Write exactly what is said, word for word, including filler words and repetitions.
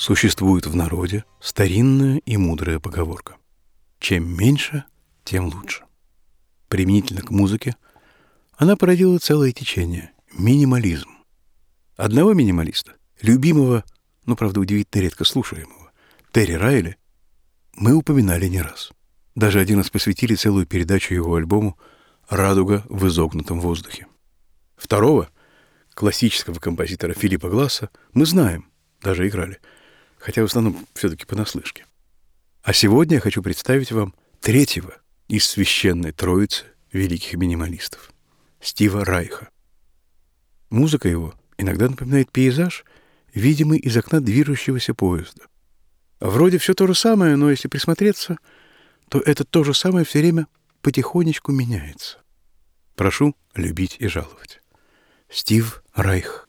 Существует в народе старинная и мудрая поговорка: чем меньше, тем лучше. Применительно к музыке она породила целое течение — минимализм. Одного минималиста, любимого, но, правда, удивительно редко слушаемого, Терри Райли, мы упоминали не раз. Даже один раз посвятили целую передачу его альбому «Радуга в изогнутом воздухе». Второго, классического композитора Филиппа Гласса, мы знаем, даже играли, хотя в основном все-таки понаслышке. А сегодня я хочу представить вам третьего из священной троицы великих минималистов — Стива Райха. Музыка его иногда напоминает пейзаж, видимый из окна движущегося поезда. Вроде все то же самое, но если присмотреться, то это то же самое все время потихонечку меняется. Прошу любить и жаловать. Стив Райх.